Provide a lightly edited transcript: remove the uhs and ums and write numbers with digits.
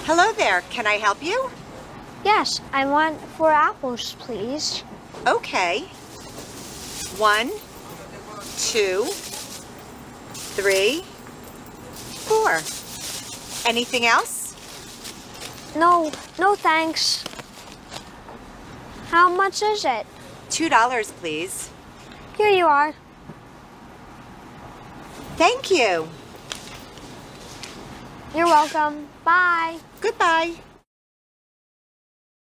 Hello there, can I help you? Yes, I want 4 apples, please. Okay. 1, 2, 3, 4. Anything else? No, thanks. How much is it? $2, please. Here you are. Thank you. You're welcome. Bye. Goodbye.